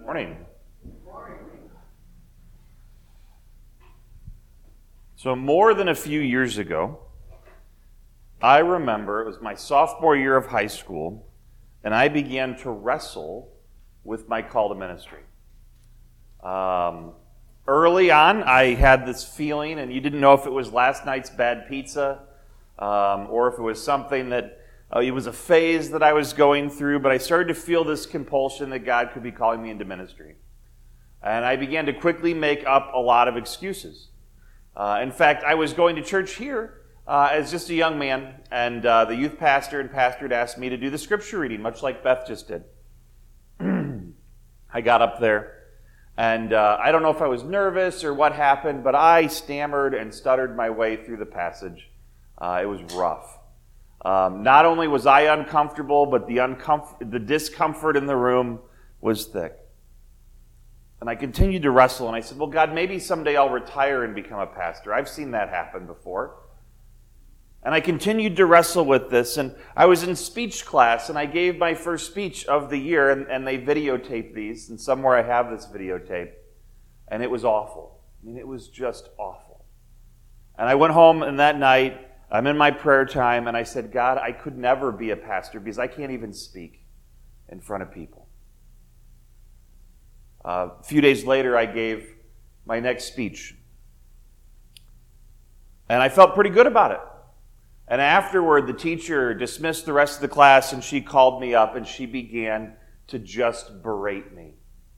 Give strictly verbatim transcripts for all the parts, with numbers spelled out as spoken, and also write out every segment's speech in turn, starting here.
Morning. So more than a few years ago, I remember it was my sophomore year of high school, and I began to wrestle with my call to ministry. Um, early on, I had this feeling, and you didn't know if it was last night's bad pizza, um, or if it was something that Uh, it was a phase that I was going through, but I started to feel this compulsion that God could be calling me into ministry. And I began to quickly make up a lot of excuses. Uh, in fact, I was going to church here uh, as just a young man, and uh, the youth pastor and pastor had asked me to do the scripture reading, much like Beth just did. I got up there, and uh, I don't know if I was nervous or what happened, but I stammered and stuttered my way through the passage. Uh, it was rough. Um, not only was I uncomfortable, but the, uncomfort- the discomfort in the room was thick. And I continued to wrestle, and I said, well, God, maybe someday I'll retire and become a pastor. I've seen that happen before. And I continued to wrestle with this, and I was in speech class, and I gave my first speech of the year, and, and they videotaped these, and somewhere I have this videotape, and it was awful. I mean, it was just awful. And I went home, and that night, I'm in my prayer time, and I said, God, I could never be a pastor because I can't even speak in front of people. Uh, a few days later, I gave my next speech. And I felt pretty good about it. And afterward, the teacher dismissed the rest of the class, and she called me up, and she began to just berate me.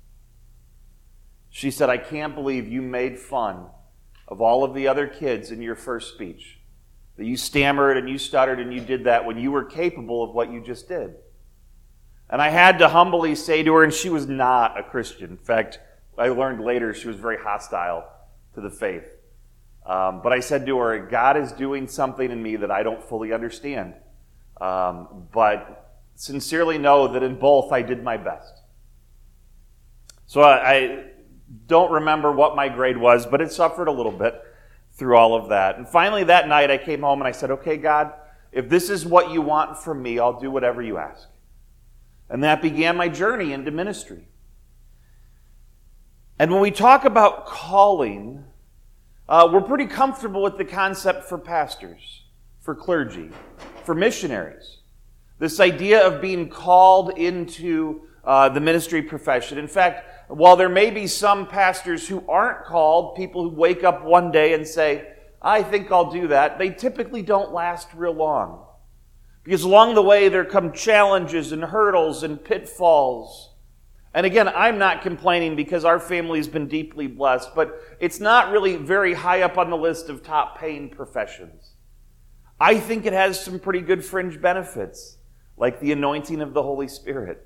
She said, I can't believe you made fun of all of the other kids in your first speech. That you stammered and you stuttered and you did that when you were capable of what you just did. And I had to humbly say to her, and she was not a Christian. In fact, I learned later she was very hostile to the faith. Um, but I said to her, God is doing something in me that I don't fully understand. Um, but sincerely know that in both I did my best. So I, I don't remember what my grade was, but it suffered a little bit through all of that. And finally that night I came home and I said, okay, God, if this is what you want from me, I'll do whatever you ask. And that began my journey into ministry. And when we talk about calling, uh, we're pretty comfortable with the concept for pastors, for clergy, for missionaries. This idea of being called into uh, the ministry profession. In fact, while there may be some pastors who aren't called, people who wake up one day and say, I think I'll do that, they typically don't last real long. Because along the way there come challenges and hurdles and pitfalls. And again, I'm not complaining because our family's been deeply blessed, but it's not really very high up on the list of top paying professions. I think it has some pretty good fringe benefits, like the anointing of the Holy Spirit.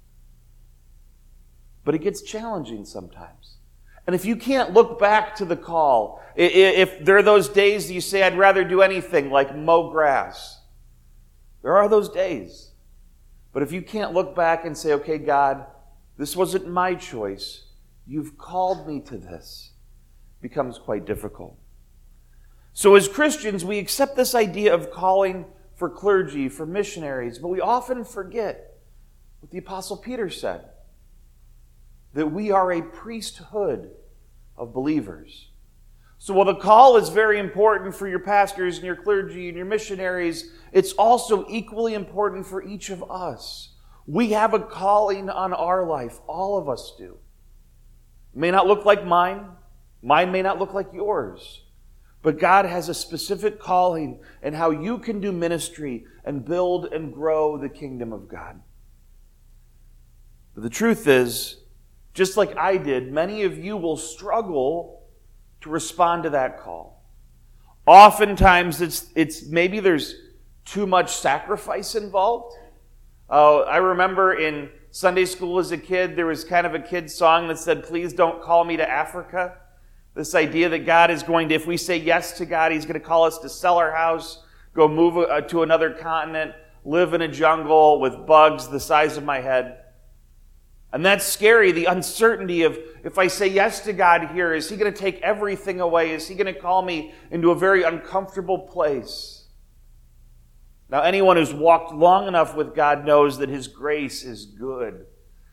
But it gets challenging sometimes. And if you can't look back to the call, if there are those days that you say, I'd rather do anything like mow grass, there are those days. But if you can't look back and say, okay, God, this wasn't my choice, you've called me to this, it becomes quite difficult. So as Christians, we accept this idea of calling for clergy, for missionaries, but we often forget what the Apostle Peter said. That we are a priesthood of believers. So while the call is very important for your pastors and your clergy and your missionaries, it's also equally important for each of us. We have a calling on our life. All of us do. It may not look like mine. Mine may not look like yours. But God has a specific calling in how you can do ministry and build and grow the kingdom of God. But the truth is, just like I did, many of you will struggle to respond to that call. Oftentimes, it's it's maybe there's too much sacrifice involved. Uh, I remember in Sunday school as a kid, there was kind of a kid's song that said, please don't call me to Africa. This idea that God is going to, if we say yes to God, He's going to call us to sell our house, go move uh, to another continent, live in a jungle with bugs the size of my head. And that's scary, the uncertainty of, if I say yes to God here, is He going to take everything away? Is He going to call me into a very uncomfortable place? Now, anyone who's walked long enough with God knows that His grace is good.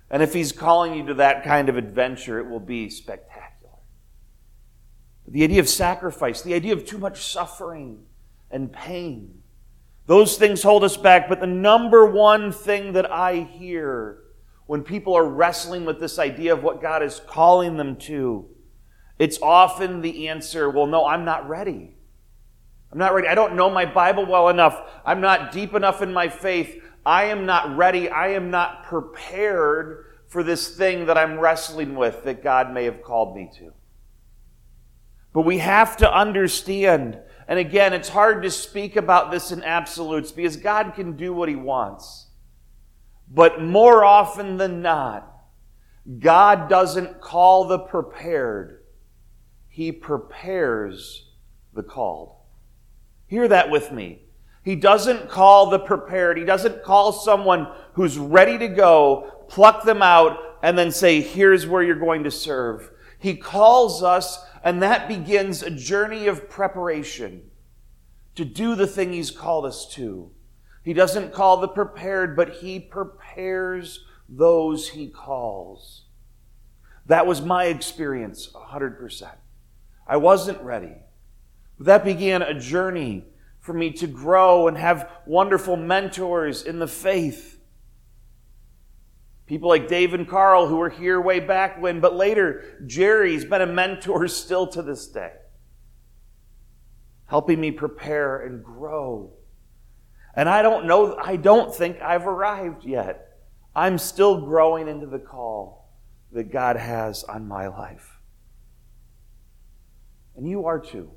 And if He's calling you to that kind of adventure, it will be spectacular. The idea of sacrifice, the idea of too much suffering and pain, those things hold us back. But the number one thing that I hear when people are wrestling with this idea of what God is calling them to, it's often the answer, well, no, I'm not ready. I'm not ready. I don't know my Bible well enough. I'm not deep enough in my faith. I am not ready. I am not prepared for this thing that I'm wrestling with that God may have called me to. But we have to understand, and again, it's hard to speak about this in absolutes because God can do what He wants. But more often than not, God doesn't call the prepared. He prepares the called. Hear that with me. He doesn't call the prepared. He doesn't call someone who's ready to go, pluck them out, and then say, here's where you're going to serve. He calls us, and that begins a journey of preparation to do the thing He's called us to. He doesn't call the prepared, but He prepares those He calls. That was my experience, one hundred percent. I wasn't ready. But that began a journey for me to grow and have wonderful mentors in the faith. People like Dave and Carl who were here way back when, but later Jerry's been a mentor still to this day, helping me prepare and grow. And I don't know, I don't think I've arrived yet. I'm still growing into the call that God has on my life. And you are too.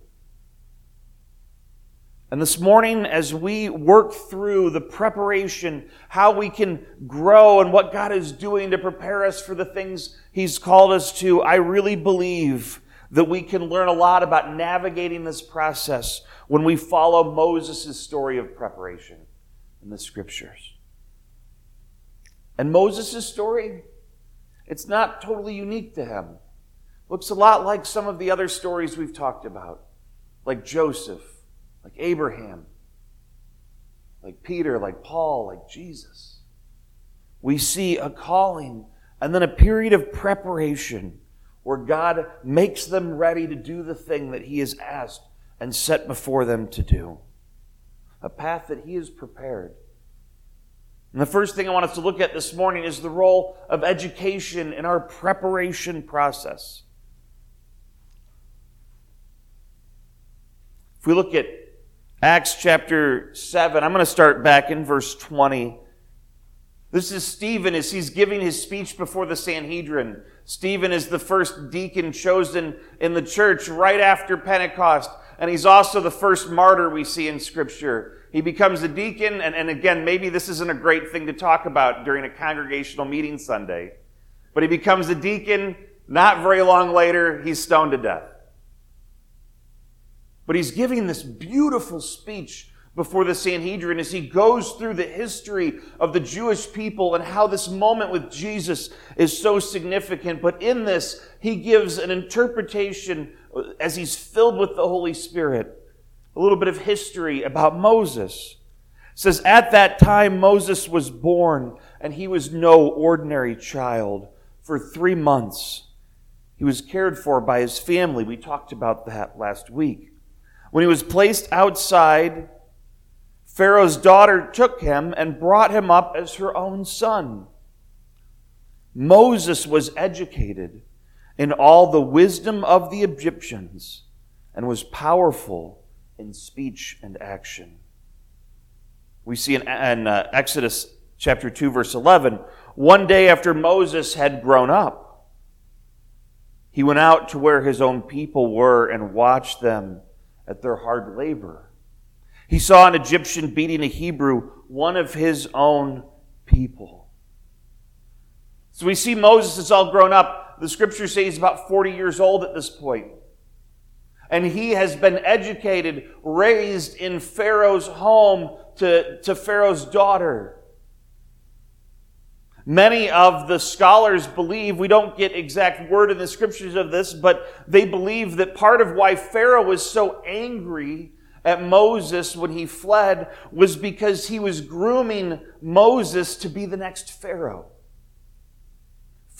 And this morning, as we work through the preparation, how we can grow and what God is doing to prepare us for the things He's called us to, I really believe that we can learn a lot about navigating this process when we follow Moses' story of preparation in the Scriptures. And Moses' story, it's not totally unique to him. Looks a lot like some of the other stories we've talked about, like Joseph, like Abraham, like Peter, like Paul, like Jesus. We see a calling and then a period of preparation where God makes them ready to do the thing that He has asked and set before them to do. A path that He has prepared. And the first thing I want us to look at this morning is the role of education in our preparation process. If we look at Acts chapter seven, I'm going to start back in verse twenty. This is Stephen as he's giving his speech before the Sanhedrin. Stephen is the first deacon chosen in the church right after Pentecost, and he's also the first martyr we see in Scripture. He becomes a deacon, and, and again, maybe this isn't a great thing to talk about during a congregational meeting Sunday, but he becomes a deacon. Not very long later, he's stoned to death. But he's giving this beautiful speech before the Sanhedrin as he goes through the history of the Jewish people and how this moment with Jesus is so significant. But in this, he gives an interpretation as he's filled with the Holy Spirit. A little bit of history about Moses. It says, at that time Moses was born, and he was no ordinary child. For three months, he was cared for by his family. We talked about that last week. When he was placed outside, Pharaoh's daughter took him and brought him up as her own son. Moses was educated in all the wisdom of the Egyptians and was powerful in speech and action. We see in, in uh, Exodus chapter two, verse eleven, one day after Moses had grown up, he went out to where his own people were and watched them at their hard labor. He saw an Egyptian beating a Hebrew, one of his own people. So we see Moses is all grown up. The Scriptures say he's about forty years old at this point. And he has been educated, raised in Pharaoh's home to, to Pharaoh's daughter. Many of the scholars believe, we don't get exact word in the Scriptures of this, but they believe that part of why Pharaoh was so angry at Moses when he fled was because he was grooming Moses to be the next Pharaoh.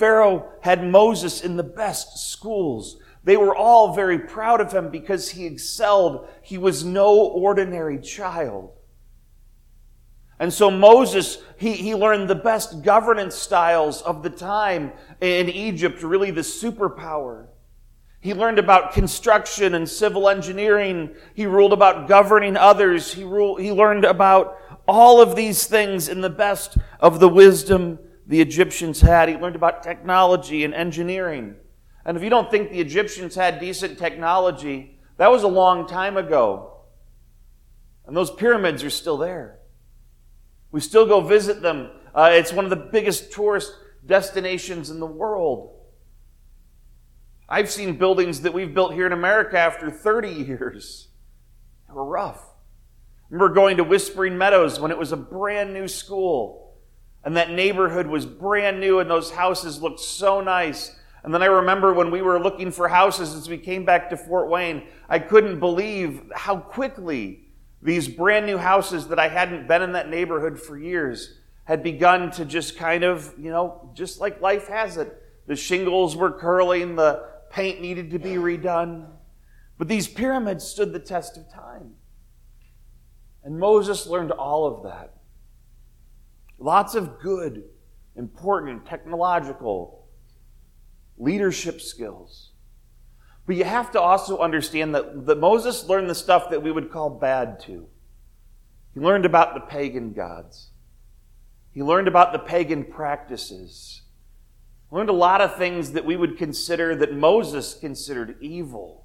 Pharaoh had Moses in the best schools. They were all very proud of him because he excelled. He was no ordinary child. And so Moses, he, he learned the best governance styles of the time in Egypt, really the superpower. He learned about construction and civil engineering. He ruled about governing others. He, ruled, he learned about all of these things in the best of the wisdom the Egyptians had. He learned about technology and engineering. And if you don't think the Egyptians had decent technology, that was a long time ago. And those pyramids are still there. We still go visit them. Uh, it's one of the biggest tourist destinations in the world. I've seen buildings that we've built here in America after thirty years. They were rough. I remember going to Whispering Meadows when it was a brand new school. And that neighborhood was brand new and those houses looked so nice. And then I remember when we were looking for houses as we came back to Fort Wayne, I couldn't believe how quickly these brand new houses that I hadn't been in that neighborhood for years had begun to just kind of, you know, just like life has it. The shingles were curling, the paint needed to be redone. But these pyramids stood the test of time. And Moses learned all of that. Lots of good, important, technological, leadership skills. But you have to also understand that, that Moses learned the stuff that we would call bad too. He learned about the pagan gods. He learned about the pagan practices. He learned a lot of things that we would consider, that Moses considered evil.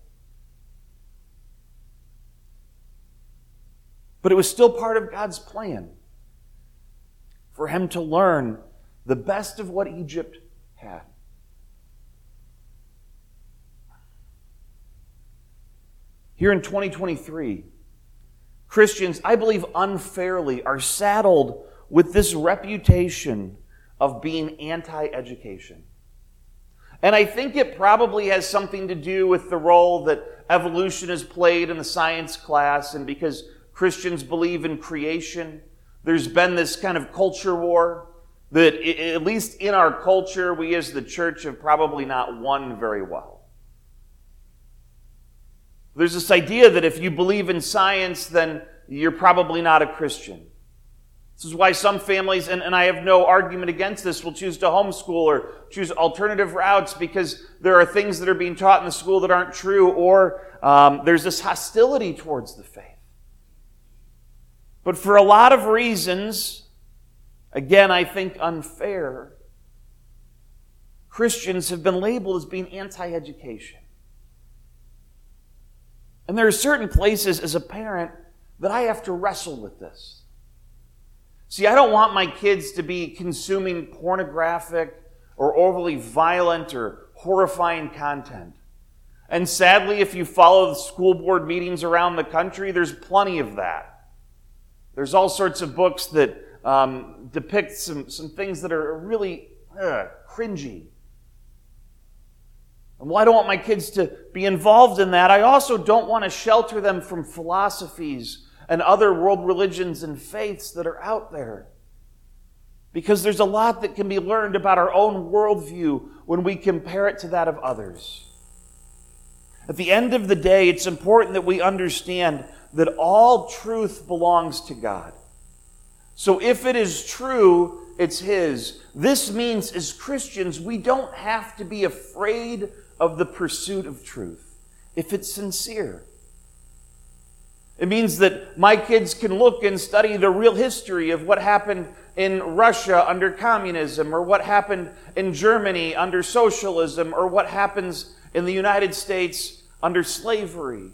But it was still part of God's plan for him to learn the best of what Egypt had. Here in twenty twenty-three, Christians, I believe unfairly, are saddled with this reputation of being anti-education. And I think it probably has something to do with the role that evolution has played in the science class, and because Christians believe in creation, there's been this kind of culture war that, at least in our culture, we as the church have probably not won very well. There's this idea that if you believe in science, then you're probably not a Christian. This is why some families, and, and I have no argument against this, will choose to homeschool or choose alternative routes because there are things that are being taught in the school that aren't true, or um, there's this hostility towards the faith. But for a lot of reasons, again, I think unfair, Christians have been labeled as being anti-education. And there are certain places as a parent that I have to wrestle with this. See, I don't want my kids to be consuming pornographic or overly violent or horrifying content. And sadly, if you follow the school board meetings around the country, there's plenty of that. There's all sorts of books that um, depict some, some things that are really uh, cringy. And while I don't want my kids to be involved in that, I also don't want to shelter them from philosophies and other world religions and faiths that are out there. Because there's a lot that can be learned about our own worldview when we compare it to that of others. At the end of the day, it's important that we understand that all truth belongs to God. So if it is true, it's His. This means as Christians, we don't have to be afraid of the pursuit of truth if it's sincere. It means that my kids can look and study the real history of what happened in Russia under communism, or what happened in Germany under socialism, or what happens in the United States under slavery.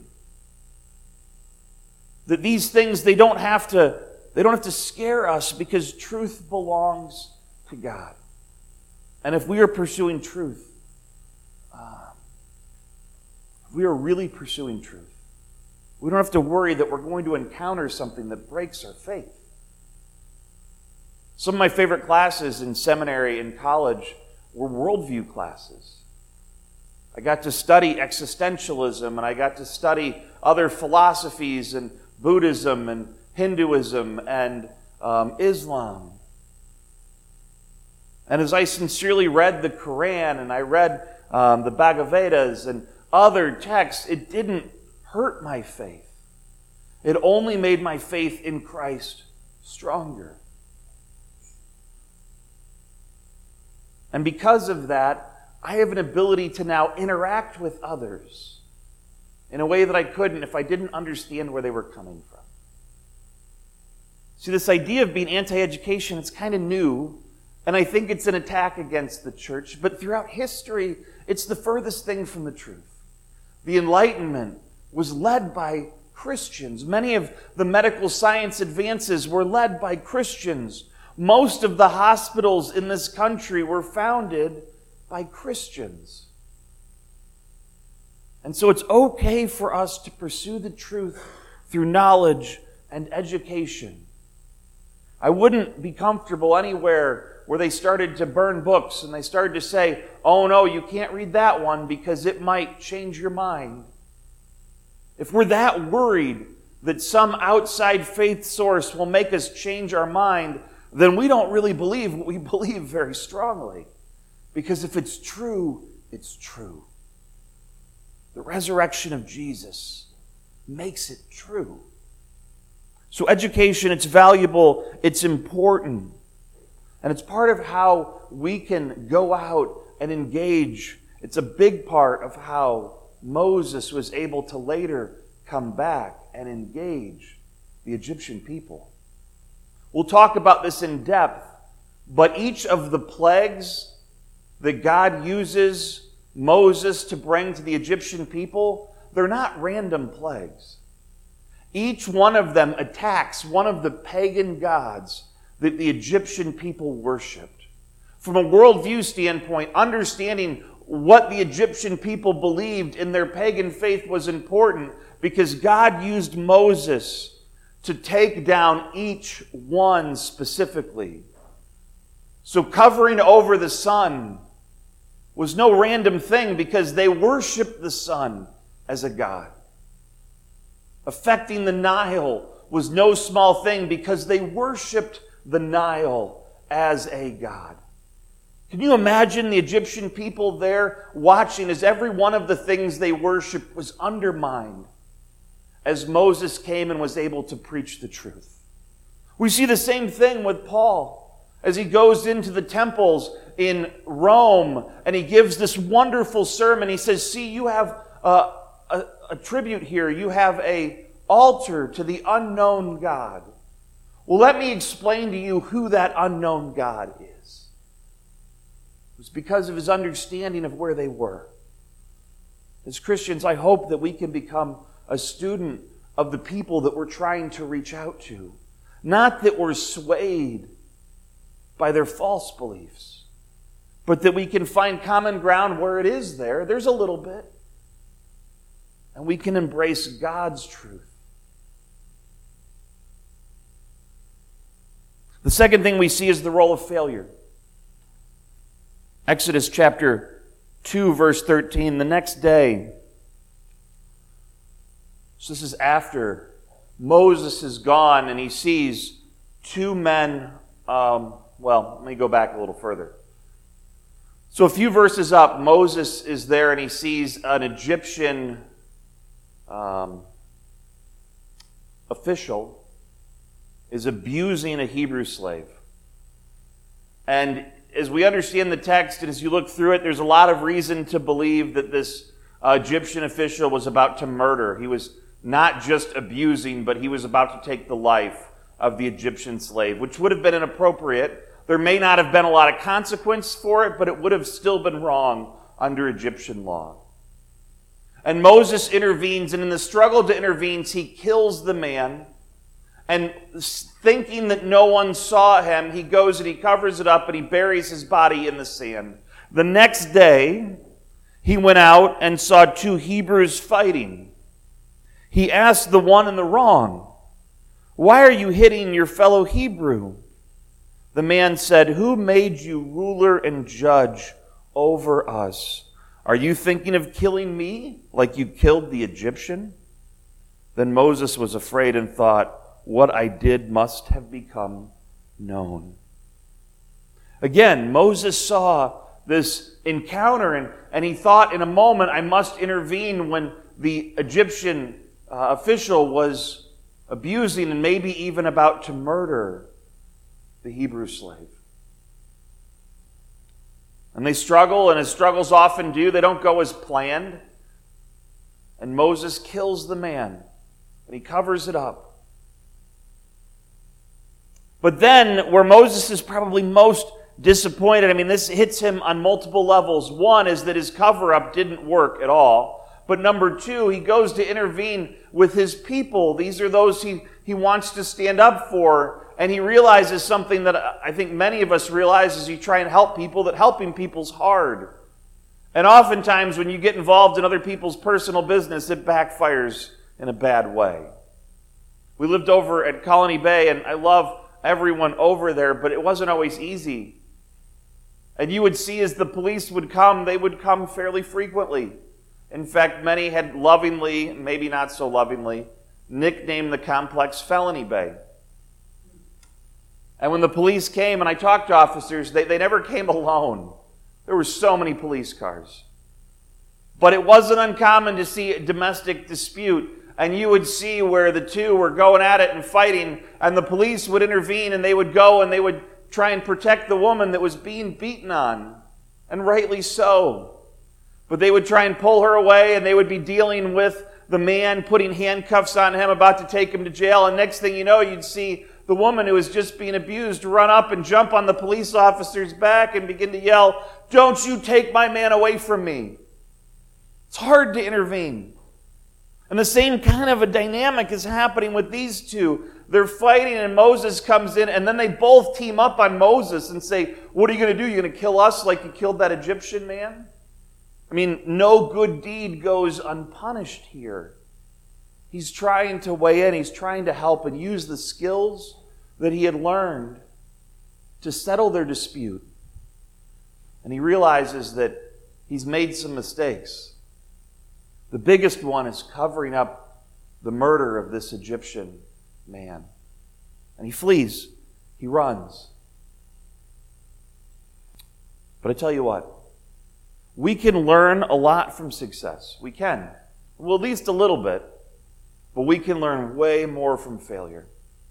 That these things, they don't have to, they don't have to scare us, because truth belongs to God. And if we are pursuing truth, uh, if we are really pursuing truth, we don't have to worry that we're going to encounter something that breaks our faith. Some of my favorite classes in seminary and college were worldview classes. I got to study existentialism, and I got to study other philosophies, and Buddhism and Hinduism and um, Islam. And as I sincerely read the Quran and I read um, the Bhagavadas and other texts, it didn't hurt my faith. It only made my faith in Christ stronger. And because of that, I have an ability to now interact with others in a way that I couldn't if I didn't understand where they were coming from. See, this idea of being anti-education, it's kind of new, and I think it's an attack against the church, but throughout history, it's the furthest thing from the truth. The Enlightenment was led by Christians. Many of the medical science advances were led by Christians. Most of the hospitals in this country were founded by Christians. And so it's okay for us to pursue the truth through knowledge and education. I wouldn't be comfortable anywhere where they started to burn books and they started to say, oh no, you can't read that one because it might change your mind. If we're that worried that some outside faith source will make us change our mind, then we don't really believe what we believe very strongly. Because if it's true, it's true. The resurrection of Jesus makes it true. So education, it's valuable, it's important. And it's part of how we can go out and engage. It's a big part of how Moses was able to later come back and engage the Egyptian people. We'll talk about this in depth, but each of the plagues that God uses Moses to bring to the Egyptian people, they're not random plagues. Each one of them attacks one of the pagan gods that the Egyptian people worshipped. From a worldview standpoint, understanding what the Egyptian people believed in their pagan faith was important because God used Moses to take down each one specifically. So covering over the sun was no random thing because they worshiped the sun as a god. Affecting the Nile was no small thing because they worshiped the Nile as a god. Can you imagine the Egyptian people there watching as every one of the things they worshiped was undermined as Moses came and was able to preach the truth? We see the same thing with Paul as he goes into the temples in Rome and he gives this wonderful sermon. He says, see, you have a, a, a tribute here. You have a altar to the unknown God. Well, let me explain to you who that unknown God is. It was because of his understanding of where they were. As Christians, I hope that we can become a student of the people that we're trying to reach out to. Not that we're swayed by their false beliefs, but that we can find common ground where it is there. There's a little bit. And we can embrace God's truth. The second thing we see is the role of failure. Exodus chapter two, verse thirteen. The next day, so this is after Moses is gone and he sees two men. Um, well, let me go back a little further. So a few verses up, Moses is there and he sees an Egyptian um, official is abusing a Hebrew slave. And as we understand the text and as you look through it, there's a lot of reason to believe that this uh, Egyptian official was about to murder. He was not just abusing, but he was about to take the life of the Egyptian slave, which would have been inappropriate. There may not have been a lot of consequence for it, but it would have still been wrong under Egyptian law. And Moses intervenes, and in the struggle to intervene, he kills the man. And thinking that no one saw him, he goes and he covers it up and he buries his body in the sand. The next day, he went out and saw two Hebrews fighting. He asked the one in the wrong, "Why are you hitting your fellow Hebrew?" The man said, "Who made you ruler and judge over us? Are you thinking of killing me like you killed the Egyptian?" Then Moses was afraid and thought, "What I did must have become known." Again, Moses saw this encounter and, and he thought in a moment, I must intervene when the Egyptian uh, official was abusing and maybe even about to murder the Hebrew slave. And they struggle, and as struggles often do, they don't go as planned. And Moses kills the man, and he covers it up. But then, where Moses is probably most disappointed, I mean, this hits him on multiple levels. One is that his cover-up didn't work at all. But number two, he goes to intervene with his people. These are those he, he wants to stand up for. And he realizes something that I think many of us realize as you try and help people, that helping people's hard. And oftentimes when you get involved in other people's personal business, it backfires in a bad way. We lived over at Colony Bay, and I love everyone over there, but it wasn't always easy. And you would see as the police would come, they would come fairly frequently. In fact, many had lovingly, maybe not so lovingly, nicknamed the complex Felony Bay. And when the police came, and I talked to officers, they, they never came alone. There were so many police cars. But it wasn't uncommon to see a domestic dispute, and you would see where the two were going at it and fighting, and the police would intervene, and they would go and they would try and protect the woman that was being beaten on, and rightly so. But they would try and pull her away, and they would be dealing with the man, putting handcuffs on him, about to take him to jail, and next thing you know, you'd see the woman who was just being abused run up and jump on the police officer's back and begin to yell, "Don't you take my man away from me." It's hard to intervene. And the same kind of a dynamic is happening with these two. They're fighting and Moses comes in, and then they both team up on Moses and say, "What are you going to do? You're going to kill us like you killed that Egyptian man?" I mean, no good deed goes unpunished here. He's trying to weigh in. He's trying to help and use the skills that he had learned to settle their dispute. And he realizes that he's made some mistakes. The biggest one is covering up the murder of this Egyptian man. And he flees. He runs. But I tell you what, we can learn a lot from success. We can. Well, at least a little bit. But we can learn way more from failure.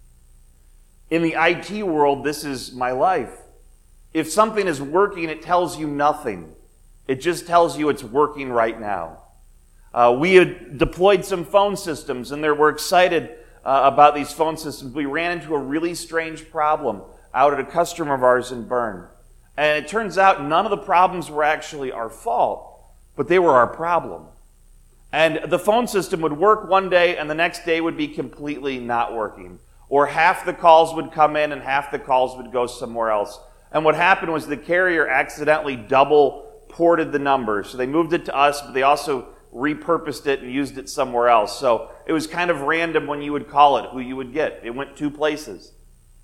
In the I T world, this is my life. If something is working, it tells you nothing. It just tells you it's working right now. Uh, we had deployed some phone systems, and they were excited uh, about these phone systems. We ran into a really strange problem out at a customer of ours in Bern. And it turns out none of the problems were actually our fault, but they were our problem. And the phone system would work one day, and the next day would be completely not working. Or half the calls would come in, and half the calls would go somewhere else. And what happened was the carrier accidentally double ported the numbers. So they moved it to us, but they also repurposed it and used it somewhere else. So it was kind of random when you would call it, who you would get. It went two places.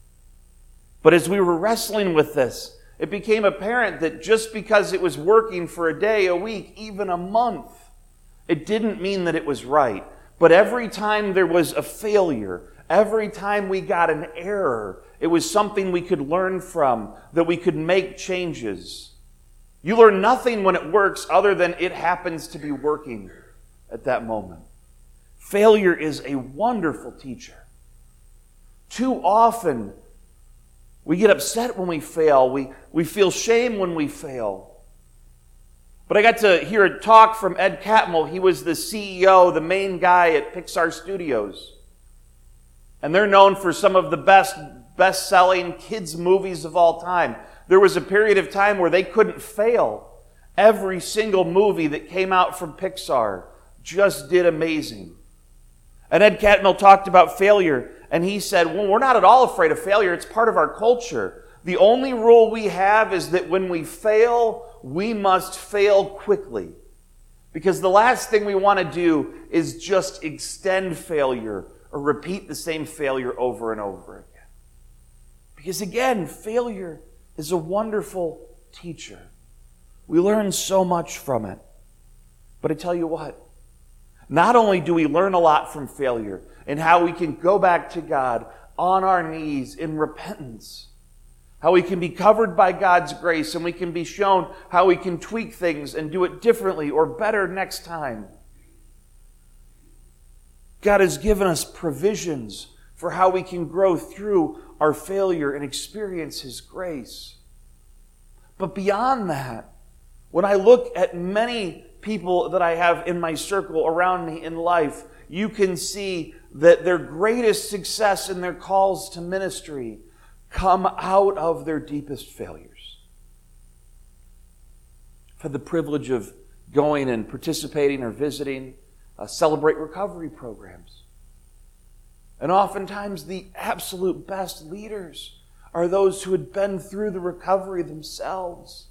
But as we were wrestling with this, it became apparent that just because it was working for a day, a week, even a month, it didn't mean that it was right. But every time there was a failure, every time we got an error, it was something we could learn from, that we could make changes. You learn nothing when it works other than it happens to be working at that moment. Failure is a wonderful teacher. Too often, we get upset when we fail. We, we feel shame when we fail. But I got to hear a talk from Ed Catmull. He was the C E O, the main guy at Pixar Studios. And they're known for some of the best, best-selling kids' movies of all time. There was a period of time where they couldn't fail. Every single movie that came out from Pixar just did amazing. And Ed Catmull talked about failure, and he said, well, we're not at all afraid of failure. It's part of our culture. The only rule we have is that when we fail, we must fail quickly. Because the last thing we want to do is just extend failure or repeat the same failure over and over again. Because again, failure is a wonderful teacher. We learn so much from it. But I tell you what, not only do we learn a lot from failure and how we can go back to God on our knees in repentance, how we can be covered by God's grace, and we can be shown how we can tweak things and do it differently or better next time. God has given us provisions for how we can grow through our failure and experience His grace. But beyond that, when I look at many people that I have in my circle around me in life, you can see that their greatest success in their calls to ministry come out of their deepest failures. I've had the privilege of going and participating or visiting uh, Celebrate Recovery programs. And oftentimes the absolute best leaders are those who had been through the recovery themselves.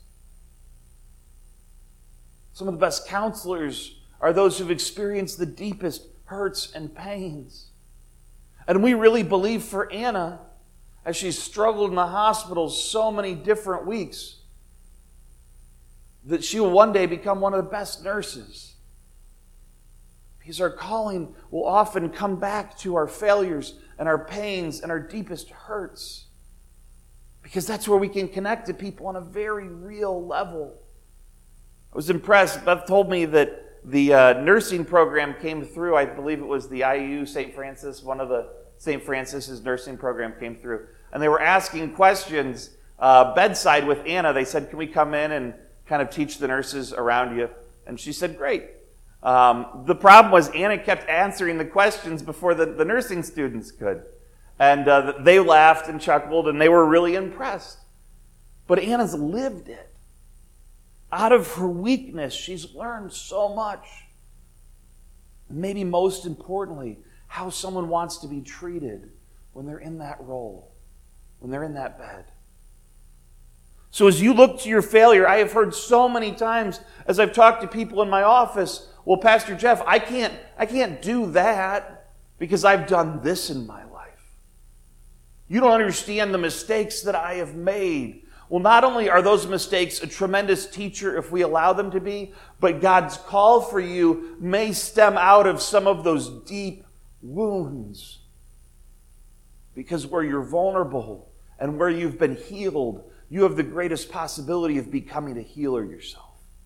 Some of the best counselors are those who've experienced the deepest hurts and pains. And we really believe for Anna, as she's struggled in the hospital so many different weeks, that she will one day become one of the best nurses. Because our calling will often come back to our failures and our pains and our deepest hurts. Because that's where we can connect to people on a very real level. I was impressed. Beth told me that the uh, nursing program came through. I believe it was the I U Saint Francis, one of the Saint Francis's nursing program came through. And they were asking questions uh, bedside with Anna. They said, can we come in and kind of teach the nurses around you? And she said, great. Um, the problem was Anna kept answering the questions before the, the nursing students could. And uh, they laughed and chuckled, and they were really impressed. But Anna's lived it. Out of her weakness, she's learned so much. And maybe most importantly, how someone wants to be treated when they're in that role, when they're in that bed. So as you look to your failure, I have heard so many times as I've talked to people in my office, well, Pastor Jeff, I can't, I can't do that because I've done this in my life. You don't understand the mistakes that I have made. Well, not only are those mistakes a tremendous teacher if we allow them to be, but God's call for you may stem out of some of those deep wounds. Because where you're vulnerable and where you've been healed, you have the greatest possibility of becoming a healer yourself.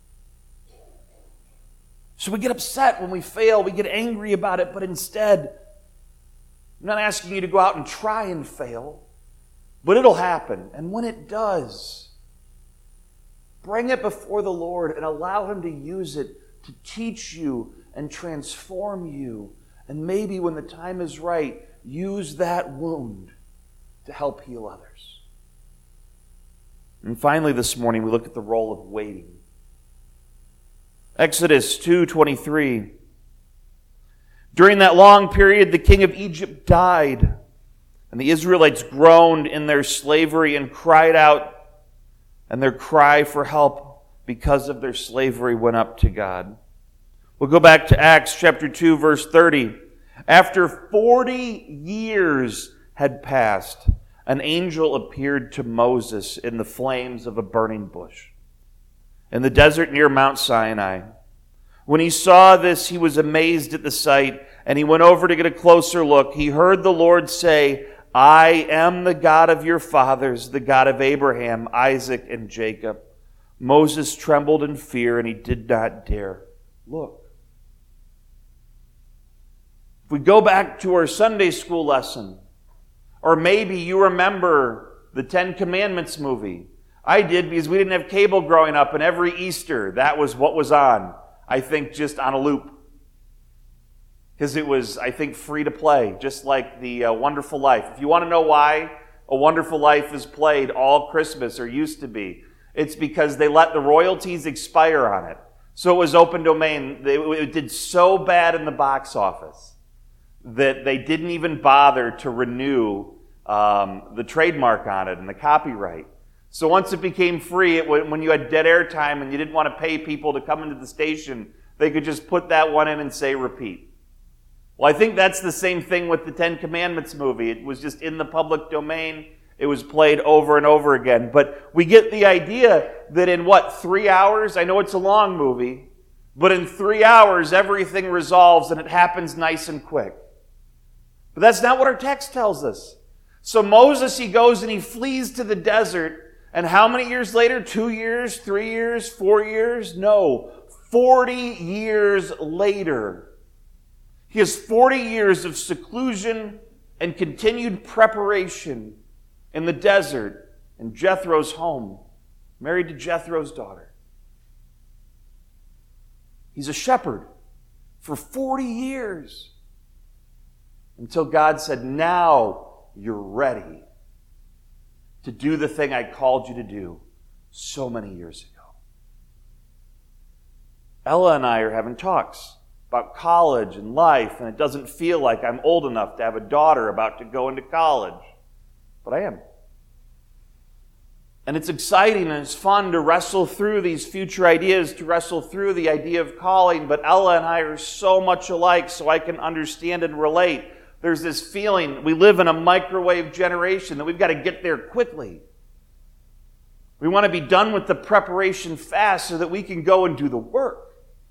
So we get upset when we fail, we get angry about it, but instead, I'm not asking you to go out and try and fail. But it'll happen. And when it does, bring it before the Lord and allow Him to use it to teach you and transform you. And maybe when the time is right, use that wound to help heal others. And finally this morning, we look at the role of waiting. Exodus two twenty-three. During that long period, the king of Egypt died. And the Israelites groaned in their slavery and cried out, and their cry for help because of their slavery went up to God. We'll go back to Acts chapter two, verse thirty. After forty years had passed, an angel appeared to Moses in the flames of a burning bush in the desert near Mount Sinai. When he saw this, he was amazed at the sight, and he went over to get a closer look. He heard the Lord say, I am the God of your fathers, the God of Abraham, Isaac, and Jacob. Moses trembled in fear, and he did not dare look. If we go back to our Sunday school lesson, or maybe you remember the Ten Commandments movie. I did because we didn't have cable growing up, and every Easter, that was what was on. I think just on a loop. Because it was, I think, free to play, just like the uh, Wonderful Life. If you want to know why A Wonderful Life is played all Christmas, or used to be, it's because they let the royalties expire on it. So it was open domain. It did so bad in the box office that they didn't even bother to renew um, the trademark on it and the copyright. So once it became free, it, when you had dead air time and you didn't want to pay people to come into the station, they could just put that one in and say repeat. Well, I think that's the same thing with the Ten Commandments movie. It was just in the public domain. It was played over and over again. But we get the idea that in, what, three hours? I know it's a long movie, but in three hours, everything resolves and it happens nice and quick. But that's not what our text tells us. So Moses, he goes and he flees to the desert. And how many years later? Two years, three years, four years? No, forty years later. He has forty years of seclusion and continued preparation in the desert in Jethro's home, married to Jethro's daughter. He's a shepherd for forty years until God said, now you're ready to do the thing I called you to do so many years ago. Ella and I are having talks about college and life, and it doesn't feel like I'm old enough to have a daughter about to go into college. But I am. And it's exciting and it's fun to wrestle through these future ideas, to wrestle through the idea of calling, but Ella and I are so much alike, so I can understand and relate. There's this feeling, we live in a microwave generation, that we've got to get there quickly. We want to be done with the preparation fast so that we can go and do the work.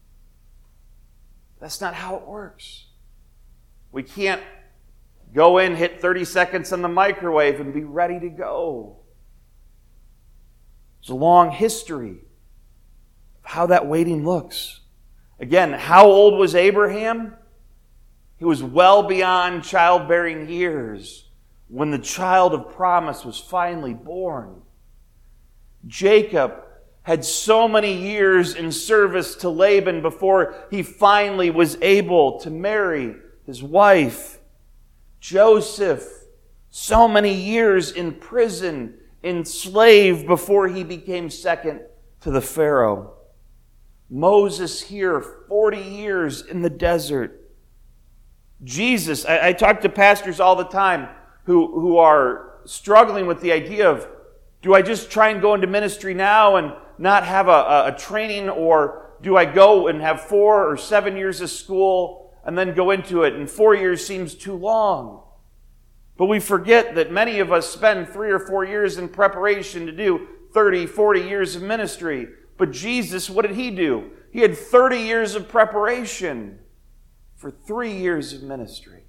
That's not how it works. We can't go in, hit thirty seconds on the microwave and be ready to go. There's a long history of how that waiting looks. Again, how old was Abraham? He was well beyond childbearing years when the child of promise was finally born. Jacob had so many years in service to Laban before he finally was able to marry his wife. Joseph, so many years in prison, enslaved before he became second to the Pharaoh. Moses here, forty years in the desert. Jesus, I, I talk to pastors all the time who, who are struggling with the idea of, do I just try and go into ministry now and not have a, a, a training, or do I go and have four or seven years of school and then go into it? And four years seems too long. But we forget that many of us spend three or four years in preparation to do thirty, forty years of ministry. But Jesus, what did he do? He had thirty years of preparation for three years of ministry.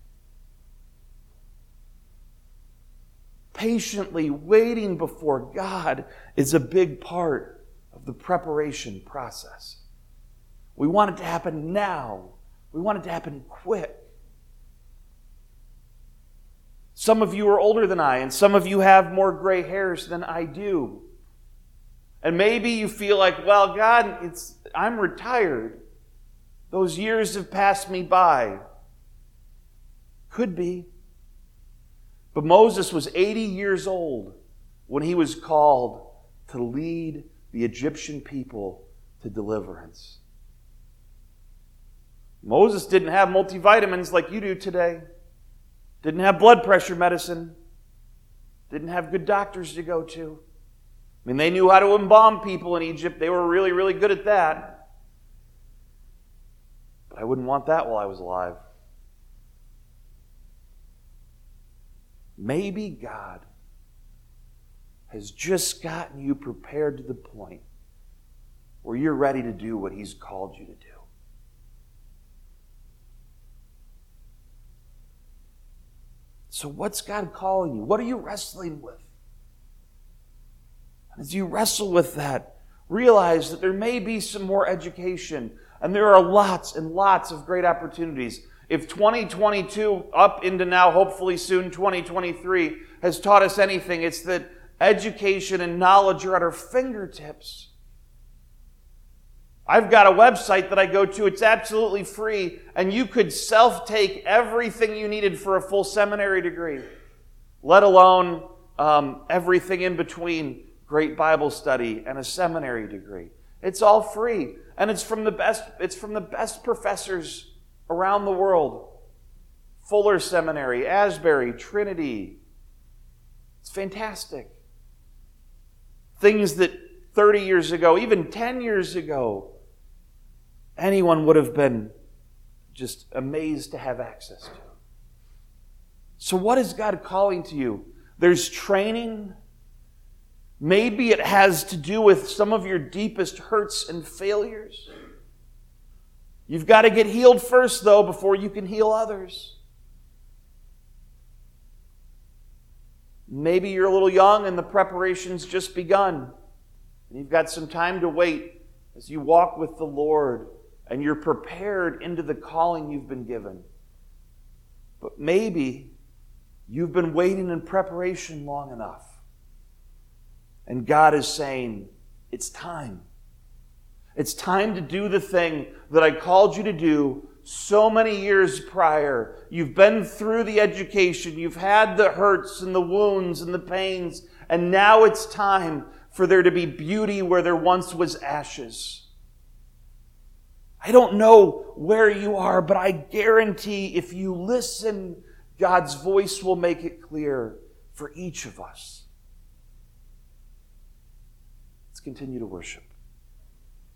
Patiently waiting before God is a big part of the preparation process. We want it to happen now. We want it to happen quick. Some of you are older than I, and some of you have more gray hairs than I do. And maybe you feel like, well, God, it's I'm retired. Those years have passed me by. Could be. But Moses was eighty years old when he was called to lead the Egyptian people to deliverance. Moses didn't have multivitamins like you do today. Didn't have blood pressure medicine. Didn't have good doctors to go to. I mean, they knew how to embalm people in Egypt. They were really, really good at that. But I wouldn't want that while I was alive. Maybe God has just gotten you prepared to the point where you're ready to do what He's called you to do. So what's God calling you? What are you wrestling with? And as you wrestle with that, realize that there may be some more education, and there are lots and lots of great opportunities. If twenty twenty-two, up into now, hopefully soon, twenty twenty-three, has taught us anything, it's that education and knowledge are at our fingertips. I've got a website that I go to. It's absolutely free, and you could self-take everything you needed for a full seminary degree, let alone um, everything in between great Bible study and a seminary degree. It's all free, and it's from the best. It's from the best professors around the world. Fuller Seminary, Asbury, Trinity. It's fantastic. Things that thirty years ago, even ten years ago, anyone would have been just amazed to have access to. So what is God calling to you? There's training. Maybe it has to do with some of your deepest hurts and failures. You've got to get healed first, though, before you can heal others. Maybe you're a little young and the preparation's just begun. And you've got some time to wait as you walk with the Lord and you're prepared into the calling you've been given. But maybe you've been waiting in preparation long enough. And God is saying, it's time. It's time to do the thing that I called you to do so many years prior. You've been through the education. You've had the hurts and the wounds and the pains. And now it's time for there to be beauty where there once was ashes. I don't know where you are, but I guarantee if you listen, God's voice will make it clear for each of us. Let's continue to worship.